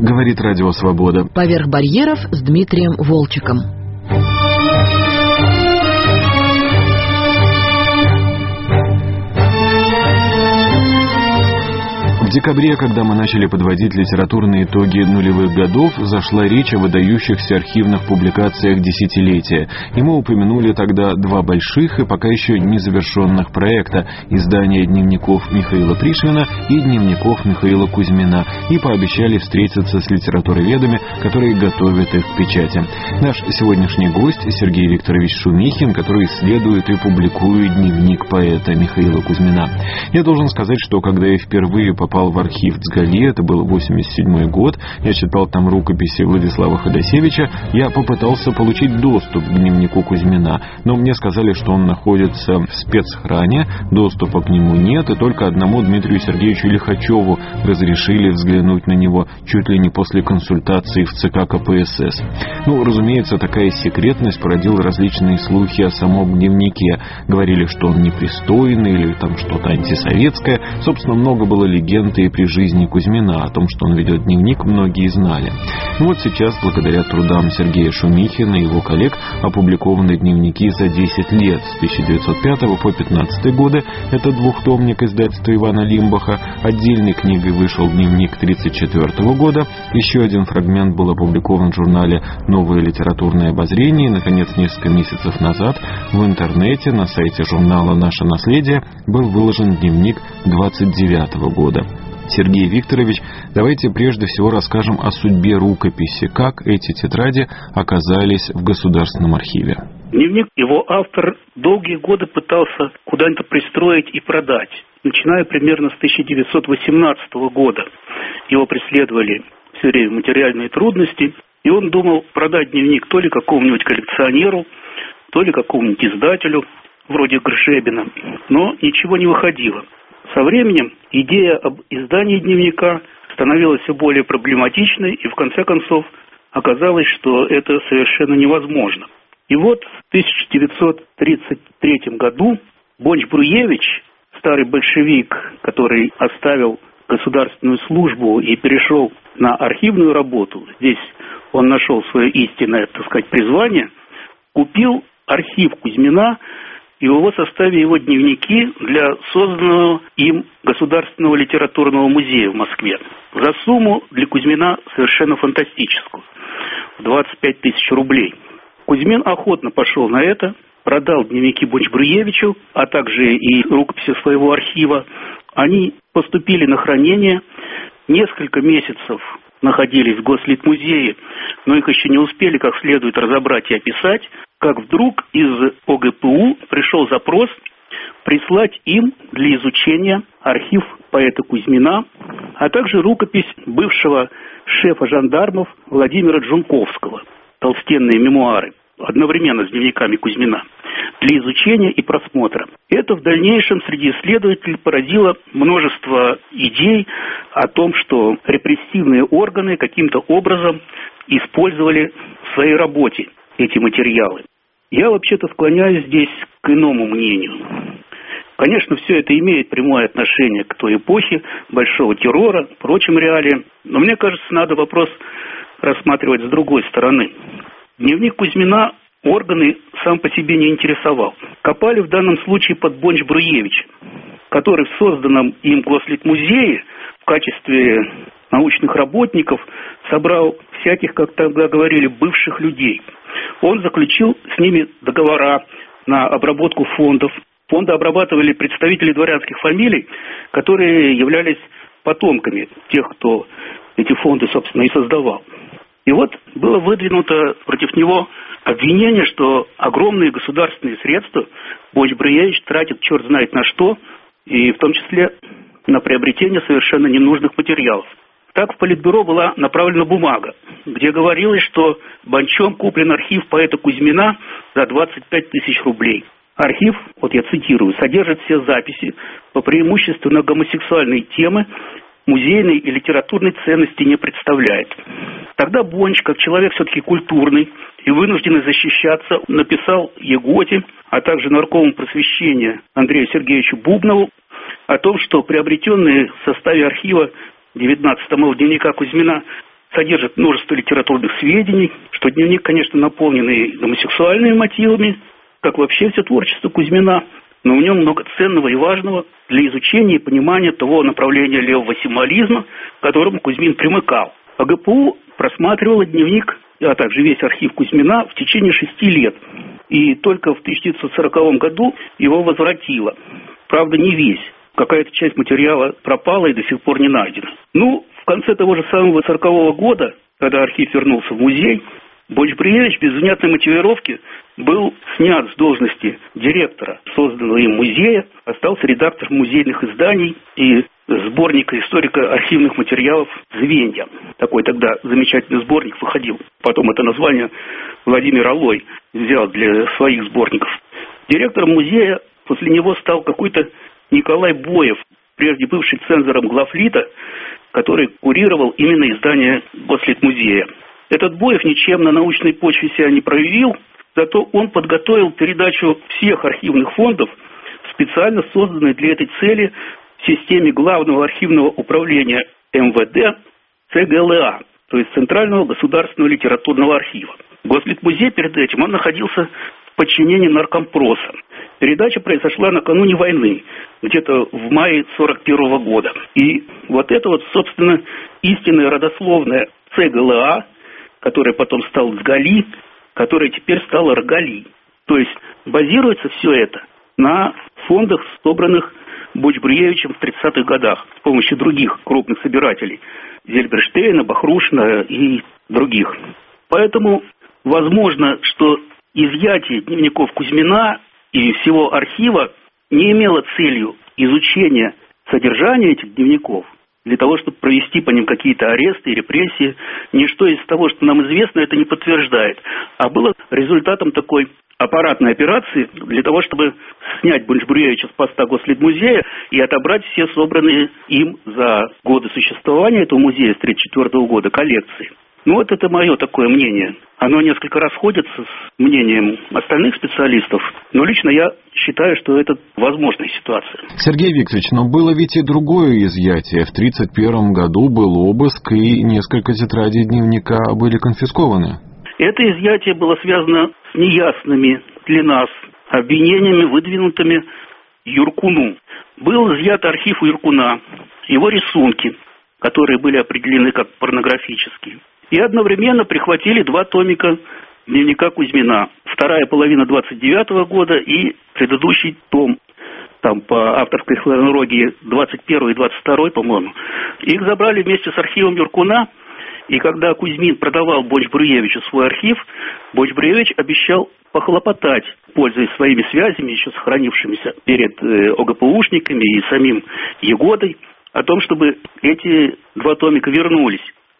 говорит Радио Свобода. Поверх барьеров с Дмитрием Волчеком. В декабре, когда мы начали подводить литературные итоги нулевых годов, зашла речь о выдающихся архивных публикациях десятилетия. И мы упомянули тогда два больших и пока еще незавершенных проекта – издание дневников Михаила Пришвина и дневников Михаила Кузьмина, и пообещали встретиться с литературоведами, которые готовят их к печати. Наш сегодняшний гость – Сергей Викторович Шумихин, который исследует и публикует дневник поэта Михаила Кузьмина. Я должен сказать, что когда я впервые попал в архив ЦГАЛИ, это был 87-й год, я читал там рукописи Владислава Ходосевича, я попытался получить доступ к дневнику Кузьмина, но мне сказали, что он находится в спецхране, доступа к нему нет, и только одному Дмитрию Сергеевичу Лихачеву разрешили взглянуть на него чуть ли не после консультации в ЦК КПСС. Разумеется, такая секретность породила различные слухи о самом дневнике. Говорили, что он непристойный или там что-то антисоветское. Собственно, много было легенд и при жизни Кузьмина. О том, что он ведет дневник, многие знали. Сейчас, благодаря трудам Сергея Шумихина и его коллег, опубликованы дневники за 10 лет, с 1905 по 15 годы. Это двухтомник издательства Ивана Лимбаха. Отдельной книгой вышел дневник 1934 года. Еще один фрагмент был опубликован в журнале «Новое литературное обозрение». И, наконец, несколько месяцев назад в интернете на сайте журнала «Наше наследие» был выложен дневник 1929 года. Сергей Викторович, давайте прежде всего расскажем о судьбе рукописи, как эти тетради оказались в Государственном архиве. Дневник, его автор долгие годы пытался куда-нибудь пристроить и продать, начиная примерно с 1918 года. Его преследовали все время материальные трудности, и он думал продать дневник то ли какому-нибудь коллекционеру, то ли какому-нибудь издателю, вроде Гршебина, но ничего не выходило. Со временем идея об издании дневника становилась все более проблематичной, и в конце концов оказалось, что это совершенно невозможно. И вот в 1933 году Бонч-Бруевич, старый большевик, который оставил государственную службу и перешел на архивную работу, здесь он нашел свое истинное, призвание, купил архив Кузьмина и в его составе его дневники для созданного им Государственного литературного музея в Москве за сумму для Кузьмина совершенно фантастическую – 25 тысяч рублей. Кузьмин охотно пошел на это, продал дневники Бонч-Бруевичу, а также и рукописи своего архива. Они поступили на хранение, несколько месяцев находились в Гослитмузее, но их еще не успели как следует разобрать и описать, как вдруг из ОГПУ пришел запрос прислать им для изучения архив поэта Кузьмина, а также рукопись бывшего шефа жандармов Владимира Джунковского «Толстенные мемуары», одновременно с дневниками Кузьмина, для изучения и просмотра. Это в дальнейшем среди исследователей породило множество идей о том, что репрессивные органы каким-то образом использовали в своей работе эти материалы. Я вообще-то склоняюсь здесь к иному мнению. Конечно, все это имеет прямое отношение к той эпохе большого террора, прочим реалиям, но мне кажется, надо вопрос рассматривать с другой стороны. Дневник Кузьмина органы сам по себе не интересовал. Копали в данном случае под Бонч-Бруевича, который в созданном им Гослитмузее в качестве научных работников собрал всяких, как тогда говорили, бывших людей. Он заключил с ними договора на обработку фондов. Фонды обрабатывали представители дворянских фамилий, которые являлись потомками тех, кто эти фонды, собственно, и создавал. И вот было выдвинуто против него обвинение, что огромные государственные средства Бонч-Бруевич тратит черт знает на что, и в том числе на приобретение совершенно ненужных материалов. Так в Политбюро была направлена бумага, где говорилось, что Бончом куплен архив поэта Кузьмина за 25 тысяч рублей. Архив, вот я цитирую, содержит все записи по преимущественно гомосексуальной темы, музейной и литературной ценности не представляет. Тогда Бонч, как человек все-таки культурный и вынужденный защищаться, написал Еготе, а также наркому просвещения Андрею Сергеевичу Бубнову о том, что приобретенные в составе архива 19 томов дневника Кузьмина содержит множество литературных сведений, что дневник, конечно, наполнен и гомосексуальными мотивами, как вообще все творчество Кузьмина, но в нем много ценного и важного для изучения и понимания того направления левого символизма, к которому Кузьмин примыкал. ОГПУ просматривала дневник, а также весь архив Кузьмина в течение 6 лет. И только в 1940 году его возвратила. Правда, не весь. Какая-то часть материала пропала и до сих пор не найдена. В конце того же самого 1940 года, когда архив вернулся в музей, Бонч-Бруевич без внятной мотивировки был снят с должности директора созданного им музея, остался редактором музейных изданий и сборника историко-архивных материалов «Звенья». Такой тогда замечательный сборник выходил. Потом это название Владимир Алой взял для своих сборников. Директором музея после него стал какой-то Николай Боев, прежде бывший цензором Главлита, который курировал именно издание Гослитмузея. Этот Боев ничем на научной почве себя не проявил, зато он подготовил передачу всех архивных фондов в специально созданной для этой цели в системе Главного архивного управления МВД ЦГЛА, то есть Центрального государственного литературного архива. Гослитмузей перед этим он находился в подчинении Наркомпроса. Передача произошла накануне войны, где-то в мае 1941 года. И вот это вот, собственно, истинная родословная ЦГЛА, которая потом стала ЦГАЛИ, которая теперь стала РГАЛИ. То есть базируется все это на фондах, собранных Бонч-Бруевичем в 30-х годах с помощью других крупных собирателей – Зельберштейна, Бахрушина и других. Поэтому возможно, что изъятие дневников Кузьмина и всего архива не имело целью изучения содержания этих дневников, для того, чтобы провести по ним какие-то аресты и репрессии. Ничто из того, что нам известно, это не подтверждает. А было результатом такой аппаратной операции для того, чтобы снять Бонч-Бруевича с поста Гослитмузея и отобрать все собранные им за годы существования этого музея с 1934 года коллекции. Вот это мое такое мнение. Оно несколько расходится с мнением остальных специалистов, но лично я считаю, что это возможная ситуация. Сергей Викторович, но было ведь и другое изъятие. В 1931 году был обыск, и несколько тетрадей дневника были конфискованы. Это изъятие было связано с неясными для нас обвинениями, выдвинутыми Юркуну. Был изъят архив у Юркуна, его рисунки, которые были определены как порнографические. И одновременно прихватили 2 томика дневника Кузьмина. Вторая половина 1929 года и предыдущий том, там по авторской хронологии 21 и 22, по-моему. Их забрали вместе с архивом Юркуна, и когда Кузьмин продавал Бонч-Бруевичу свой архив, Бонч-Бруевич обещал похлопотать, пользуясь своими связями, еще сохранившимися перед ОГПУшниками и самим Егодой, о том, чтобы эти 2 томика вернулись,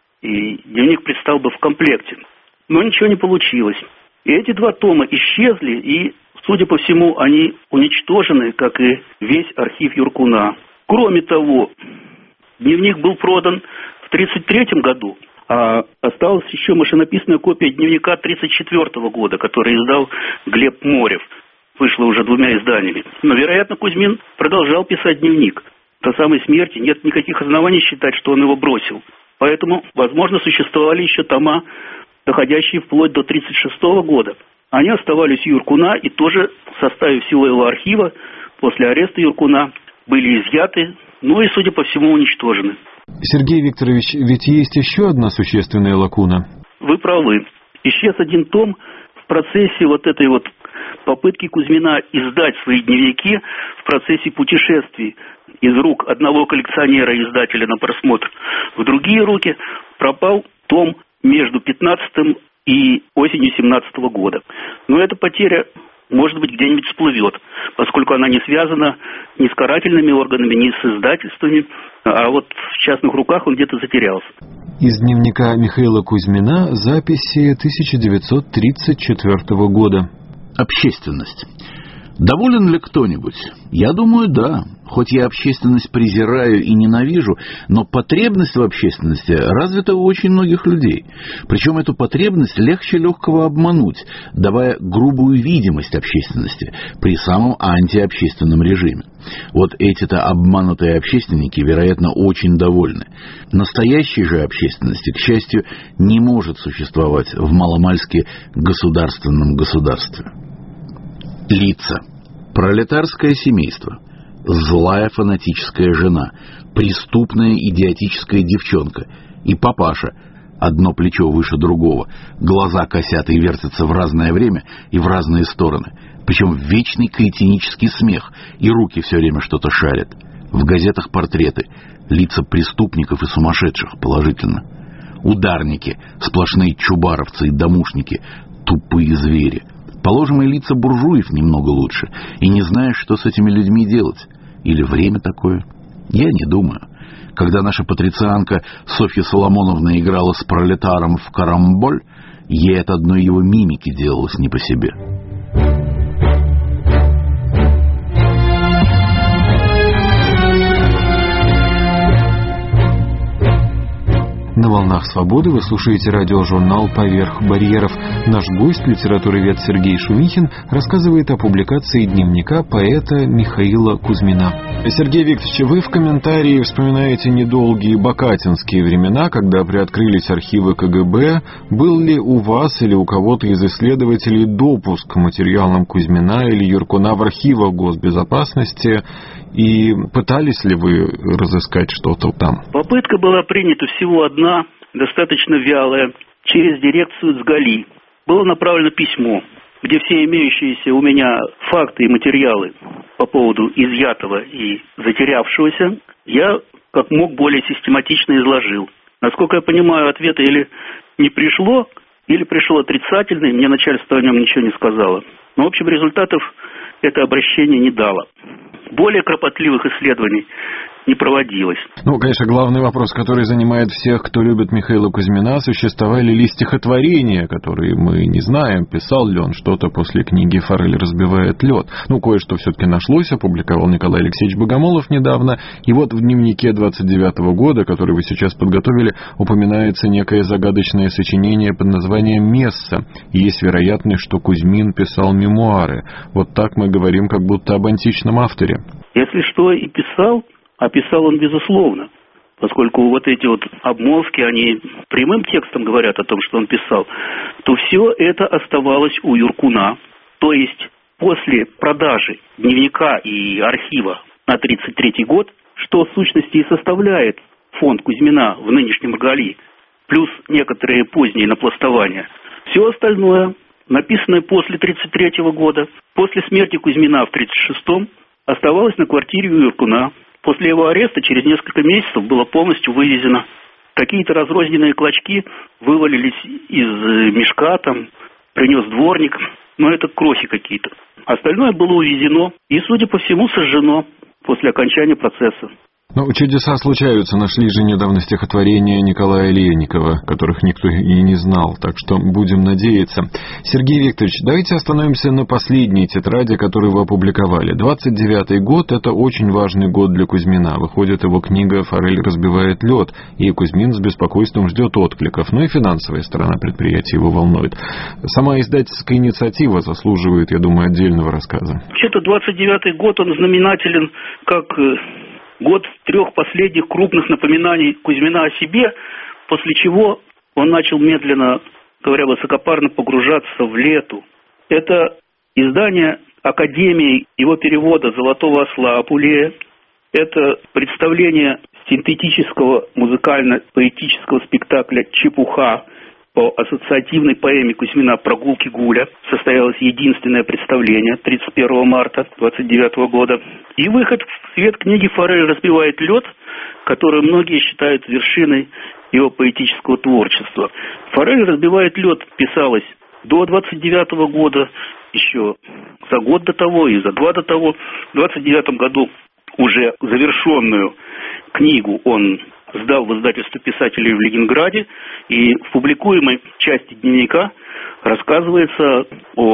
и дневник предстал бы в комплекте. Но ничего не получилось. И эти 2 тома исчезли, и, судя по всему, они уничтожены, как и весь архив Юркуна. Кроме того, дневник был продан в 1933 году, а осталась еще машинописная копия дневника 1934 года, который издал Глеб Морев. Вышла уже 2 изданиями. Но, вероятно, Кузьмин продолжал писать дневник. До самой смерти нет никаких оснований считать, что он его бросил. Поэтому, возможно, существовали еще тома, доходящие вплоть до 1936 года. Они оставались у Юркуна и тоже в составе всего его архива после ареста Юркуна были изъяты, и, судя по всему, уничтожены. Сергей Викторович, ведь есть еще одна существенная лакуна. Вы правы. Исчез 1 том в процессе вот этой вот попытки Кузьмина издать свои дневники в процессе путешествий из рук одного коллекционера и издателя на просмотр в другие руки. Пропал том между 15-м и осенью 17 года. Но эта потеря, может быть, где-нибудь всплывет, поскольку она не связана ни с карательными органами, ни с издательствами, а вот в частных руках он где-то затерялся. Из дневника Михаила Кузьмина записи 1934 года. Общественность. Доволен ли кто-нибудь? Я думаю, да. Хоть я общественность презираю и ненавижу, но потребность в общественности развита у очень многих людей. Причем эту потребность легче легкого обмануть, давая грубую видимость общественности при самом антиобщественном режиме. Вот эти-то обманутые общественники, вероятно, очень довольны. Настоящей же общественности, к счастью, не может существовать в маломальски государственном государстве. Лица. Пролетарское семейство. Злая фанатическая жена. Преступная идиотическая девчонка. И папаша. Одно плечо выше другого. Глаза косят и вертятся в разное время и в разные стороны. Причем вечный кретинический смех. И руки все время что-то шарят. В газетах портреты. Лица преступников и сумасшедших, положительно. Ударники. Сплошные чубаровцы и домушники. Тупые звери. Положим, и лица буржуев немного лучше, и не знаешь, что с этими людьми делать. Или время такое. Я не думаю. Когда наша патрицианка Софья Соломоновна играла с пролетаром в карамболь, ей от одной его мимики делалось не по себе. На «Волнах свободы» вы слушаете радиожурнал «Поверх барьеров». Наш гость, литературовед Сергей Шумихин, рассказывает о публикации дневника поэта Михаила Кузьмина. Сергей Викторович, вы в комментарии вспоминаете недолгие бакатинские времена, когда приоткрылись архивы КГБ. Был ли у вас или у кого-то из исследователей допуск к материалам Кузьмина или Юркуна в архивах госбезопасности? И пытались ли вы разыскать что-то там? Попытка была принята всего одна, достаточно вялая, через дирекцию СГАЛИ. Было направлено письмо, где все имеющиеся у меня факты и материалы по поводу изъятого и затерявшегося я как мог более систематично изложил. Насколько я понимаю, ответа или не пришло, или пришел отрицательный, мне начальство о нем ничего не сказало. Но, в общем, результатов это обращение не дало. Более кропотливых исследований не проводилось. Конечно, главный вопрос, который занимает всех, кто любит Михаила Кузьмина, существовали ли стихотворения, которые мы не знаем, писал ли он что-то после книги «Форель разбивает лед». Кое-что все-таки нашлось, опубликовал Николай Алексеевич Богомолов недавно. И вот в дневнике 29-го года, который вы сейчас подготовили, упоминается некое загадочное сочинение под названием «Месса». И есть вероятность, что Кузьмин писал мемуары. Вот так мы говорим как будто об античном авторе. Если что и писал, а писал он безусловно, поскольку вот эти вот обмолвки, они прямым текстом говорят о том, что он писал, то все это оставалось у Юркуна. То есть после продажи дневника и архива на 1933 год, что в сущности и составляет фонд Кузьмина в нынешнем РГАЛИ, плюс некоторые поздние напластования, все остальное, написанное после 1933 года, после смерти Кузьмина в 1936-м, оставалось на квартире у Юркуна. После его ареста через несколько месяцев было полностью вывезено. Какие-то разрозненные клочки вывалились из мешка, принес дворник, но это крохи какие-то. Остальное было увезено и, судя по всему, сожжено после окончания процесса. Чудеса случаются. Нашли же недавно стихотворения Николая Лейникова, которых никто и не знал, так что будем надеяться. Сергей Викторович, давайте остановимся на последней тетради, которую вы опубликовали. 29-й год – это очень важный год для Кузьмина. Выходит его книга «Форель разбивает лед», и Кузьмин с беспокойством ждет откликов. Но и финансовая сторона предприятия его волнует. Сама издательская инициатива заслуживает, я думаю, отдельного рассказа. Вообще-то 29-й год, он знаменателен как год трех последних крупных напоминаний Кузьмина о себе, после чего он начал медленно, говоря высокопарно, погружаться в лету. Это издание Академии его перевода «Золотого осла» Апулея. Это представление синтетического музыкально-поэтического спектакля «Чепуха» по ассоциативной поэме Кузьмина «Прогулки Гуля». Состоялось единственное представление 31 марта 1929 года. И выход в свет книги «Форель разбивает лед», которую многие считают вершиной его поэтического творчества. «Форель разбивает лед» писалась до 1929 года, еще за год до того и за два до того. В 1929 году уже завершенную книгу он сдал в издательство писателей в Ленинграде, и в публикуемой части дневника рассказывается о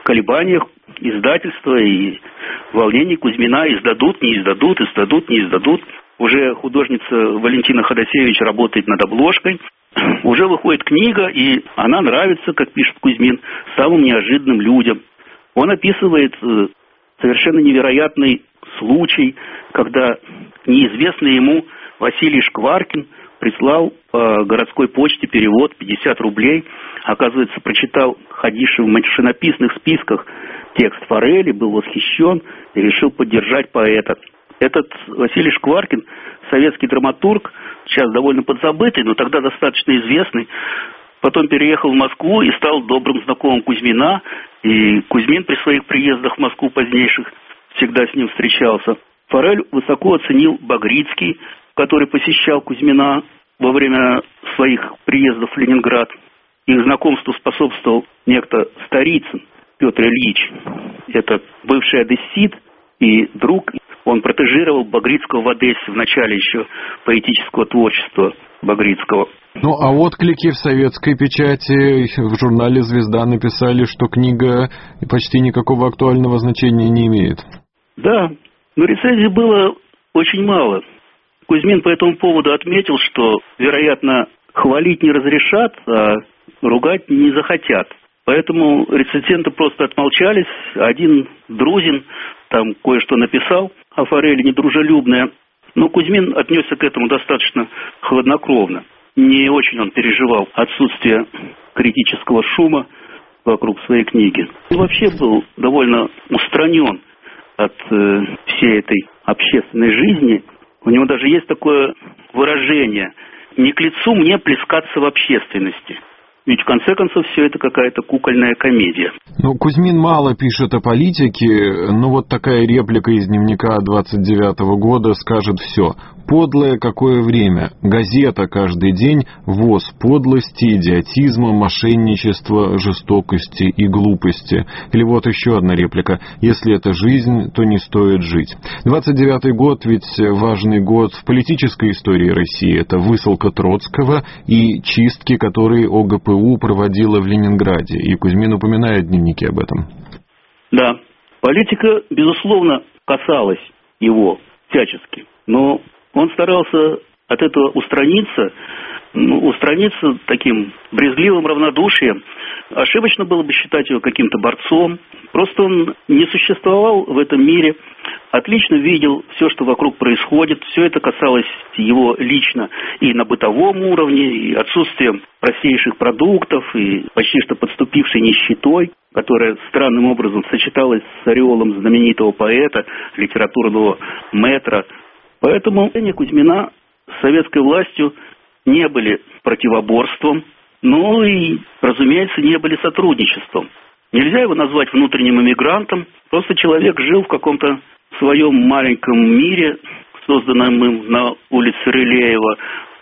колебаниях издательства и волнении Кузьмина: издадут, не издадут, издадут, не издадут. Уже художница Валентина Ходосевич работает над обложкой. Уже выходит книга, и она нравится, как пишет Кузьмин, самым неожиданным людям. Он описывает совершенно невероятный случай, когда неизвестный ему Василий Шкваркин прислал по городской почте перевод 50 рублей. Оказывается, прочитал ходивший в машинописных списках текст Форели, был восхищен и решил поддержать поэта. Этот Василий Шкваркин, советский драматург, сейчас довольно подзабытый, но тогда достаточно известный. Потом переехал в Москву и стал добрым знакомым Кузьмина. И Кузьмин при своих приездах в Москву позднейших всегда с ним встречался. Форель высоко оценил Багрицкий, который посещал Кузьмина во время своих приездов в Ленинград. Их знакомству способствовал некто Старицын Петр Ильич. Это бывший одессит и друг. Он протежировал Багрицкого в Одессе в начале еще поэтического творчества Багрицкого. Ну, а отклики в советской печати, в журнале «Звезда» написали, что книга почти никакого актуального значения не имеет. Да, но рецензий было очень мало. Кузьмин по этому поводу отметил, что, вероятно, хвалить не разрешат, а ругать не захотят. Поэтому рецензенты просто отмолчались. Один Друзин там кое-что написал о Форели недружелюбное. Но Кузьмин отнесся к этому достаточно хладнокровно. Не очень он переживал отсутствие критического шума вокруг своей книги. И вообще был довольно устранен от всей этой общественной жизни. У него даже есть такое выражение: «Не к лицу мне плескаться в общественности». Ведь, в конце концов, все это какая-то кукольная комедия. Ну, Кузьмин мало пишет о политике, но вот такая реплика из дневника 29-го года скажет все. «Подлое какое время. Газета каждый день. Воз подлости, идиотизма, мошенничества, жестокости и глупости». Или вот еще одна реплика. «Если это жизнь, то не стоит жить». 29-й год ведь важный год в политической истории России. Это высылка Троцкого и чистки, которые ОГПУ проводила в Ленинграде. И Кузьмин упоминает в дневнике об этом. Да, политика, безусловно, касалась его всячески. Но он старался от этого устраниться таким брезгливым равнодушием. Ошибочно было бы считать его каким-то борцом. Просто он не существовал в этом мире, отлично видел все, что вокруг происходит. Все это касалось его лично и на бытовом уровне, и отсутствием простейших продуктов, и почти что подступившей нищетой, которая странным образом сочеталась с ореолом знаменитого поэта, литературного мэтра. Поэтому Кузьмина с советской властью не были противоборством, но и, разумеется, не были сотрудничеством. Нельзя его назвать внутренним эмигрантом, просто человек жил в каком-то своем маленьком мире, созданном им на улице Рылеева,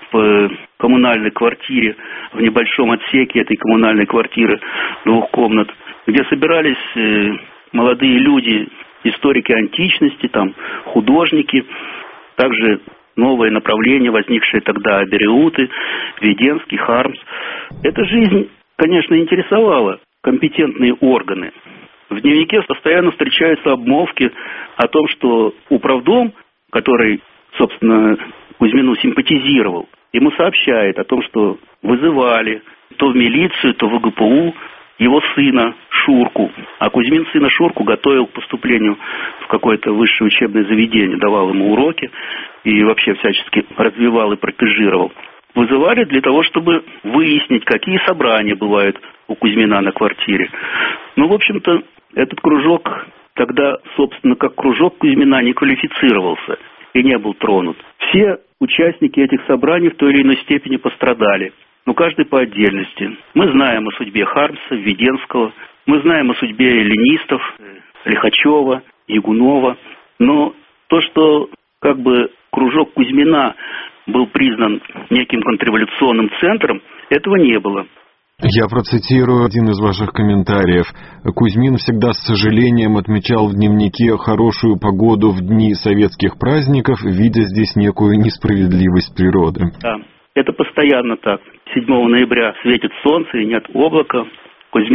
в коммунальной квартире, в небольшом отсеке этой коммунальной квартиры 2 комнат, где собирались молодые люди, историки античности, там, художники, также новое направление, возникшее тогда Абериуты, Веденский, Хармс. Эта жизнь, конечно, интересовала компетентные органы. В дневнике постоянно встречаются обмолвки о том, что управдом, который, собственно, Кузьмину симпатизировал, ему сообщает о том, что вызывали то в милицию, то в ОГПУ его сына Шурку. А Кузьмин сына Шурку готовил к поступлению в какое-то высшее учебное заведение, давал ему уроки и вообще всячески развивал и протежировал. Вызывали для того, чтобы выяснить, какие собрания бывают у Кузьмина на квартире. Ну, в общем-то, этот кружок тогда, собственно, как кружок Кузьмина не квалифицировался и не был тронут. Все участники этих собраний в той или иной степени пострадали. Но каждый по отдельности. Мы знаем о судьбе Хармса, Веденского, мы знаем о судьбе эллинистов, Лихачева, Ягунова. Но то, что как бы кружок Кузьмина был признан неким контрреволюционным центром, этого не было. Я процитирую один из ваших комментариев. Кузьмин всегда с сожалением отмечал в дневнике хорошую погоду в дни советских праздников, видя здесь некую несправедливость природы. Да, это постоянно так. 7 ноября светит солнце и нет облака. Кузьмин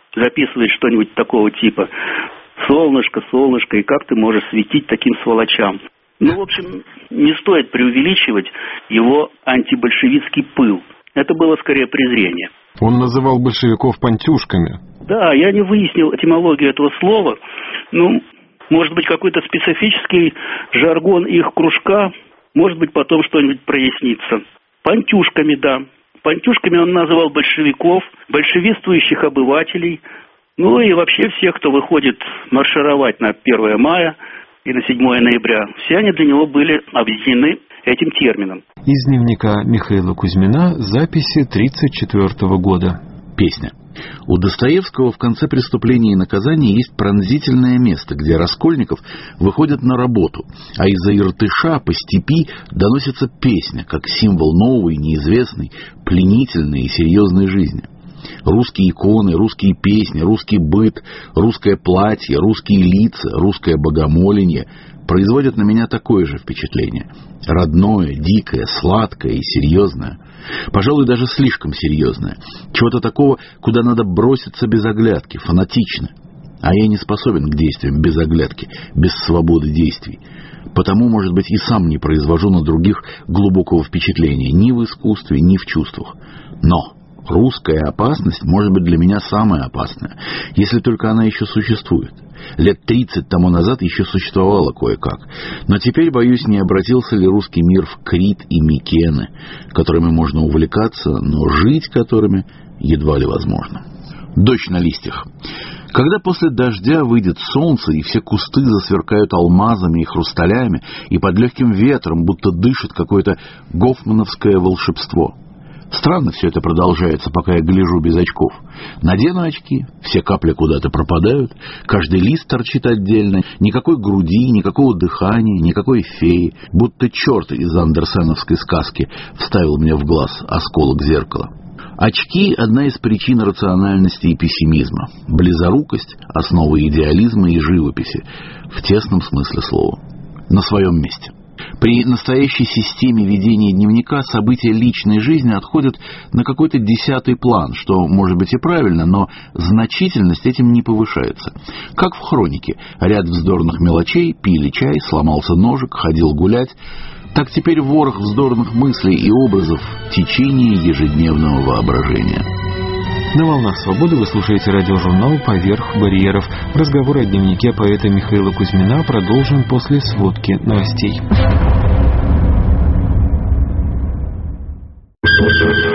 записывает что-нибудь такого типа: «Солнышко, солнышко, и как ты можешь светить таким сволочам?» Ну, в общем, не стоит преувеличивать его антибольшевистский пыл. Это было скорее презрение. Он называл большевиков пантюшками. Да, я не выяснил этимологию этого слова. Ну, может быть, какой-то специфический жаргон их кружка, может быть, потом что-нибудь прояснится. Пантюшками, да. Пантюшками он называл большевиков, большевистующих обывателей, ну и вообще всех, кто выходит маршировать на 1 мая и на 7 ноября. Все они для него были объединены этим термином. Из дневника Михаила Кузьмина, записи 1934 года. Песня. У Достоевского в конце «Преступления и наказания» есть пронзительное место, где Раскольников выходит на работу, а из-за Иртыша по степи доносится песня, как символ новой, неизвестной, пленительной и серьезной жизни. Русские иконы, русские песни, русский быт, русское платье, русские лица, русское богомоленье производят на меня такое же впечатление. Родное, дикое, сладкое и серьезное. Пожалуй, даже слишком серьезное. Чего-то такого, куда надо броситься без оглядки, фанатично. А я не способен к действиям без оглядки, без свободы действий. Потому, может быть, и сам не произвожу на других глубокого впечатления ни в искусстве, ни в чувствах. Но русская опасность может быть для меня самая опасная, если только она еще существует. Лет 30 тому назад еще существовало кое-как. Но теперь, боюсь, не обратился ли русский мир в Крит и Микены, которыми можно увлекаться, но жить которыми едва ли возможно. Дождь на листьях. Когда после дождя выйдет солнце, и все кусты засверкают алмазами и хрусталями, и под легким ветром будто дышит какое-то гофмановское волшебство. Странно все это продолжается, пока я гляжу без очков. Надену очки, все капли куда-то пропадают, каждый лист торчит отдельно, никакой груди, никакого дыхания, никакой феи, будто черт из андерсеновской сказки вставил мне в глаз осколок зеркала. Очки – одна из причин рациональности и пессимизма. Близорукость – основа идеализма и живописи, в тесном смысле слова. На своем месте. При настоящей системе ведения дневника события личной жизни отходят на какой-то 10-й план, что может быть и правильно, но значительность этим не повышается. Как в хронике. Ряд вздорных мелочей, пили чай, сломался ножик, ходил гулять. Так теперь ворох вздорных мыслей и образов, течение ежедневного воображения. На «Волнах свободы» вы слушаете радиожурнал «Поверх барьеров». Разговор о дневнике поэта Михаила Кузьмина продолжим после сводки новостей.